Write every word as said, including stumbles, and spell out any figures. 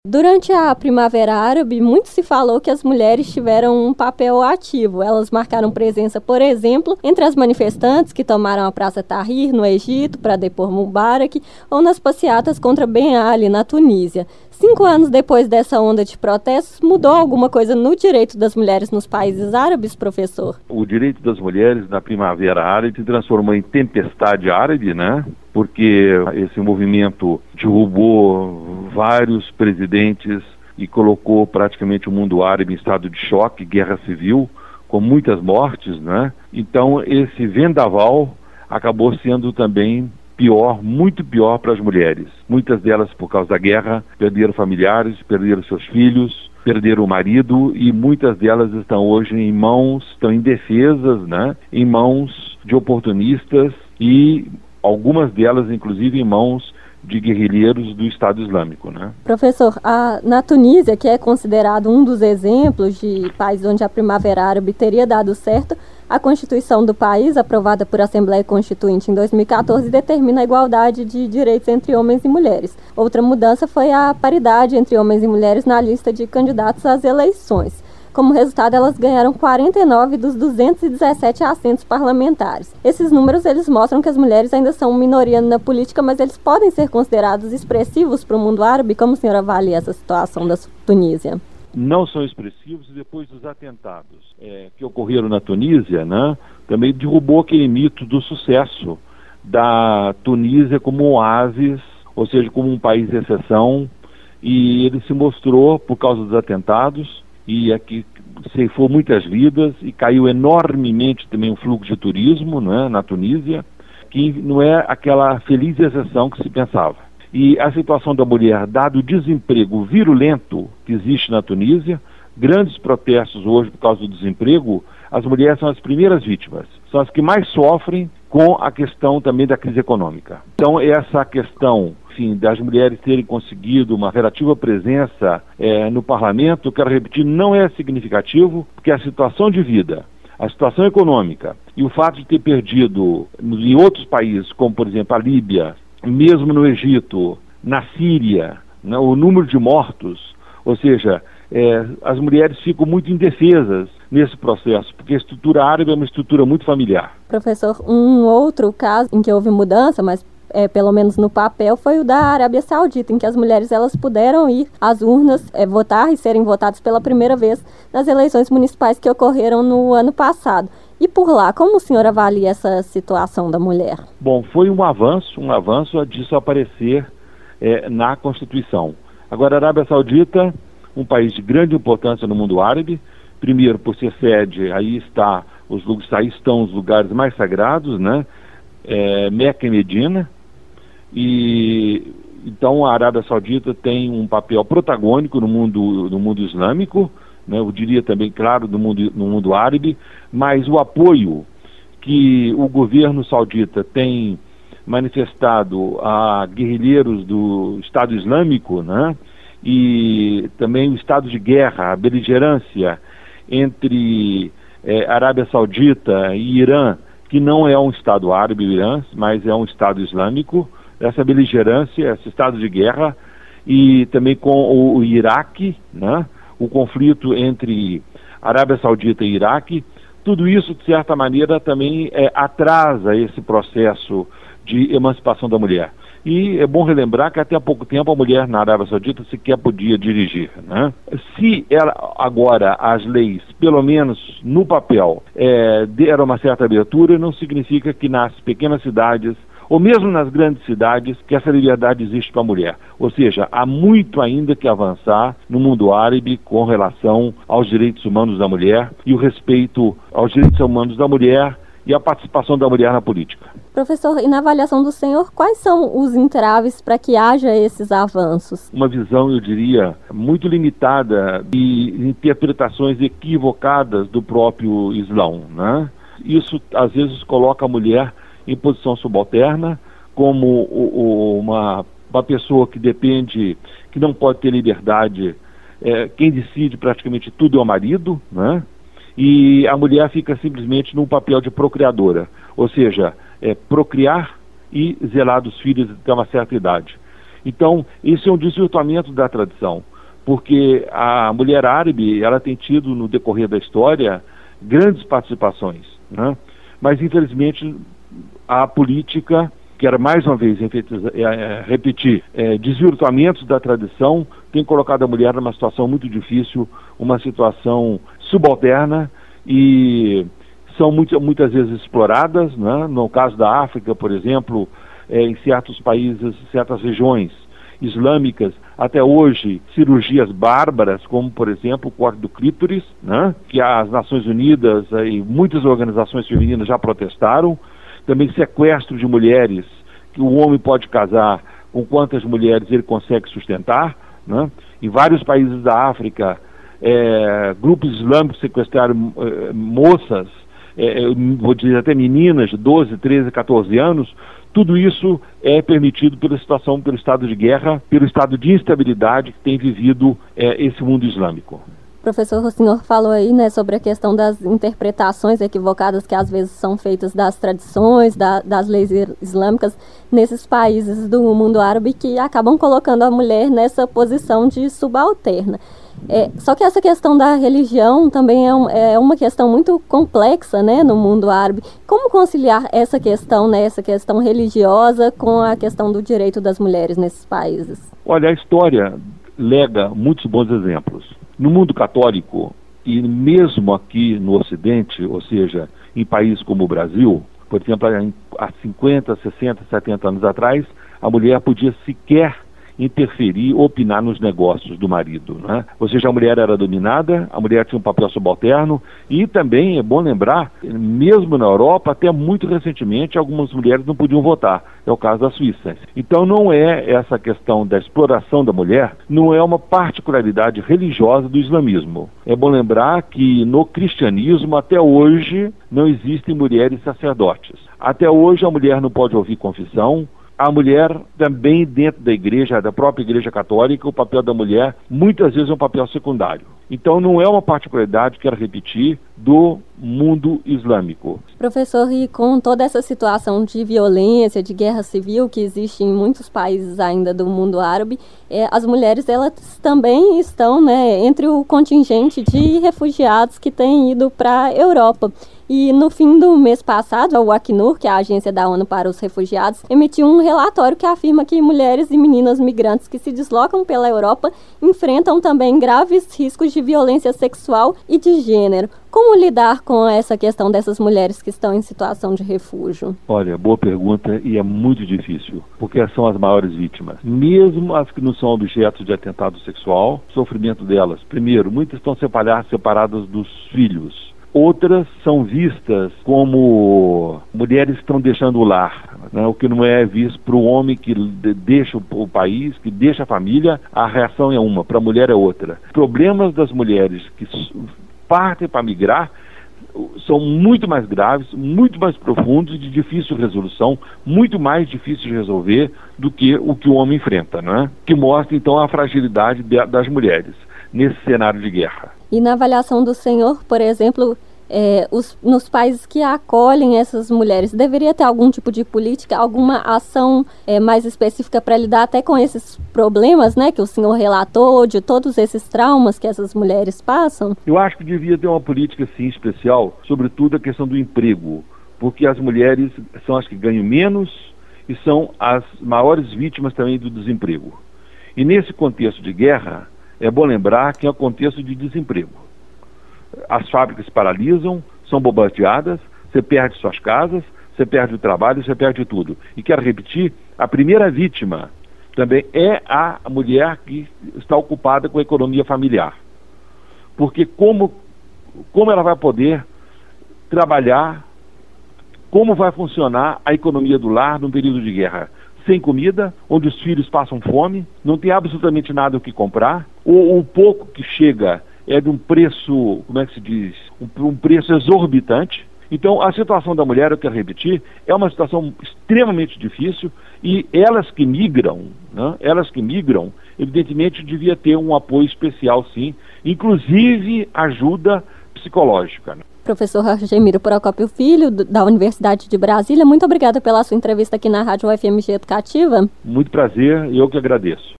Durante a Primavera Árabe, muito se falou que as mulheres tiveram um papel ativo. Elas marcaram presença, por exemplo, entre as manifestantes que tomaram a Praça Tahrir, no Egito, para depor Mubarak, ou nas passeatas contra Ben Ali, na Tunísia. Cinco anos depois dessa onda de protestos, mudou alguma coisa no direito das mulheres nos países árabes, professor? O direito das mulheres na Primavera Árabe se transformou em tempestade árabe, né? Porque esse movimento derrubou vários presidentes e colocou praticamente o mundo árabe em estado de choque, guerra civil, com muitas mortes, né? Então esse vendaval acabou sendo também pior, muito pior para as mulheres. Muitas delas, por causa da guerra, perderam familiares, perderam seus filhos, perderam o marido, e muitas delas estão hoje em mãos, estão indefesas, né? Em mãos de oportunistas e algumas delas, inclusive, em mãos de guerrilheiros do Estado Islâmico, né? Professor, a, na Tunísia, que é considerado um dos exemplos de país onde a Primavera Árabe teria dado certo, a Constituição do país, aprovada por Assembleia Constituinte em dois mil e catorze, determina a igualdade de direitos entre homens e mulheres. Outra mudança foi a paridade entre homens e mulheres na lista de candidatos às eleições. Como resultado, elas ganharam quarenta e nove dos duzentos e dezessete assentos parlamentares. Esses números eles mostram que as mulheres ainda são minoria na política, mas eles podem ser considerados expressivos para o mundo árabe. Como o senhor avalia essa situação da Tunísia? Não são expressivos. Depois dos atentados é, que ocorreram na Tunísia, né, também derrubou aquele mito do sucesso da Tunísia como um oásis, ou seja, como um país de exceção, e ele se mostrou, por causa dos atentados, e aqui ceifou muitas vidas e caiu enormemente também o fluxo de turismo, né, na Tunísia, que não é aquela feliz exceção que se pensava. E a situação da mulher, dado o desemprego virulento que existe na Tunísia, grandes protestos hoje por causa do desemprego, as mulheres são as primeiras vítimas, são as que mais sofrem com a questão também da crise econômica. Então essa questão, enfim, das mulheres terem conseguido uma relativa presença é, no parlamento, eu quero repetir, não é significativo, porque a situação de vida, a situação econômica e o fato de ter perdido em outros países, como por exemplo a Líbia, mesmo no Egito, na Síria, né, o número de mortos, ou seja, é, as mulheres ficam muito indefesas nesse processo, porque a estrutura árabe é uma estrutura muito familiar. Professor, um outro caso em que houve mudança, mas é, pelo menos no papel, foi o da Arábia Saudita, em que as mulheres elas puderam ir às urnas, é, votar e serem votadas pela primeira vez nas eleições municipais que ocorreram no ano passado. E por lá, como o senhor avalia essa situação da mulher? Bom, foi um avanço, um avanço disso aparecer é, na Constituição. Agora, a Arábia Saudita, um país de grande importância no mundo árabe, primeiro por ser sede, aí, está os, aí estão os lugares mais sagrados, né? É, Meca e Medina, e então a Arábia Saudita tem um papel protagônico no mundo, no mundo islâmico, né, eu diria também, claro, no mundo, no mundo árabe, mas o apoio que o governo saudita tem manifestado a guerrilheiros do Estado Islâmico, né, e também o estado de guerra, a beligerância entre é, Arábia Saudita e Irã, que não é um Estado árabe, o Irã, mas é um Estado islâmico, essa beligerância, esse estado de guerra, e também com o, o Iraque, né, o conflito entre Arábia Saudita e Iraque, tudo isso, de certa maneira, também é, atrasa esse processo de emancipação da mulher. E é bom relembrar que até há pouco tempo a mulher na Arábia Saudita sequer podia dirigir, né? Se ela, agora as leis, pelo menos no papel, é, deram uma certa abertura, não significa que nas pequenas cidades, ou mesmo nas grandes cidades, que essa liberdade existe para a mulher. Ou seja, há muito ainda que avançar no mundo árabe com relação aos direitos humanos da mulher e o respeito aos direitos humanos da mulher e a participação da mulher na política. Professor, e na avaliação do senhor, quais são os entraves para que haja esses avanços? Uma visão, eu diria, muito limitada e interpretações equivocadas do próprio Islão, né? Isso, às vezes, coloca a mulher em posição subalterna, como o, o, uma, uma pessoa que depende, que não pode ter liberdade, é, quem decide praticamente tudo é o marido, né? E a mulher fica simplesmente num papel de procriadora, ou seja, é, procriar e zelar dos filhos até uma certa idade. Então, esse é um desvirtuamento da tradição, porque a mulher árabe, ela tem tido no decorrer da história grandes participações, né? Mas infelizmente a política, quero mais uma vez repetir, é, desvirtuamentos da tradição tem colocado a mulher numa situação muito difícil, uma situação subalterna, e são muito, muitas vezes exploradas, né? No caso da África, por exemplo, é, em certos países, certas regiões islâmicas, até hoje, cirurgias bárbaras, como, por exemplo, o corte do clítoris, né? Que as Nações Unidas e muitas organizações femininas já protestaram. Também sequestro de mulheres, que o homem pode casar com quantas mulheres ele consegue sustentar, né? Em vários países da África, é, grupos islâmicos sequestraram é, moças, é, vou dizer até meninas de doze, treze, quatorze anos. Tudo isso é permitido pela situação, pelo estado de guerra, pelo estado de instabilidade que tem vivido é, esse mundo islâmico. Professor, o senhor falou aí, né, sobre a questão das interpretações equivocadas que às vezes são feitas das tradições, da, das leis islâmicas nesses países do mundo árabe, que acabam colocando a mulher nessa posição de subalterna. É, só que essa questão da religião também é, um, é uma questão muito complexa, né, no mundo árabe. Como conciliar essa questão, né, essa questão religiosa com a questão do direito das mulheres nesses países? Olha, a história lega muitos bons exemplos. No mundo católico, e mesmo aqui no Ocidente, ou seja, em países como o Brasil, por exemplo, há cinquenta, sessenta, setenta anos atrás, a mulher podia sequer interferir, opinar nos negócios do marido, né? Ou seja, a mulher era dominada, a mulher tinha um papel subalterno, e também é bom lembrar, mesmo na Europa, até muito recentemente, algumas mulheres não podiam votar. É o caso da Suíça. Então não é essa questão da exploração da mulher, não é uma particularidade religiosa do islamismo. É bom lembrar que no cristianismo, até hoje, não existem mulheres sacerdotes. Até hoje a mulher não pode ouvir confissão. A mulher também dentro da igreja, da própria igreja católica, o papel da mulher muitas vezes é um papel secundário. Então não é uma particularidade, quero repetir, do mundo islâmico. Professor, e com toda essa situação de violência, de guerra civil que existe em muitos países ainda do mundo árabe, é, as mulheres elas também estão, né, entre o contingente de refugiados que têm ido para a Europa. E no fim do mês passado, o Acnur, que é a Agência da ONU para os Refugiados, emitiu um relatório que afirma que mulheres e meninas migrantes que se deslocam pela Europa enfrentam também graves riscos de violência sexual e de gênero. Como lidar com essa questão dessas mulheres que estão em situação de refúgio? Olha, boa pergunta, e é muito difícil, porque são as maiores vítimas. Mesmo as que não são objetos de atentado sexual, o sofrimento delas, primeiro, muitas estão separadas dos filhos. Outras são vistas como mulheres que estão deixando o lar, né? O que não é visto para o homem que deixa o país, que deixa a família, a reação é uma, para a mulher é outra. Os problemas das mulheres que partem para migrar são muito mais graves, muito mais profundos e de difícil resolução, muito mais difícil de resolver do que o que o homem enfrenta, não é? Que mostra então a fragilidade de, das mulheres nesse cenário de guerra. E na avaliação do senhor, por exemplo, é, os, nos países que acolhem essas mulheres, deveria ter algum tipo de política, alguma ação é, mais específica para lidar até com esses problemas, né, que o senhor relatou, de todos esses traumas que essas mulheres passam? Eu acho que devia ter uma política, sim, especial, sobretudo a questão do emprego, porque as mulheres são as que ganham menos e são as maiores vítimas também do desemprego. E nesse contexto de guerra, é bom lembrar que é um contexto de desemprego. As fábricas paralisam, são bombardeadas, você perde suas casas, você perde o trabalho, você perde tudo. E quero repetir, a primeira vítima também é a mulher que está ocupada com a economia familiar. Porque como, como ela vai poder trabalhar, como vai funcionar a economia do lar num período de guerra? Sem comida, onde os filhos passam fome, não tem absolutamente nada o que comprar, ou o pouco que chega é de um preço, como é que se diz, um, um preço exorbitante. Então a situação da mulher, eu quero repetir, é uma situação extremamente difícil, e elas que migram, né, elas que migram, evidentemente devia ter um apoio especial sim, inclusive ajuda psicológica, né? Professor Argemiro Procópio Filho, da Universidade de Brasília, muito obrigada pela sua entrevista aqui na Rádio U F M G Educativa. Muito prazer, eu que agradeço.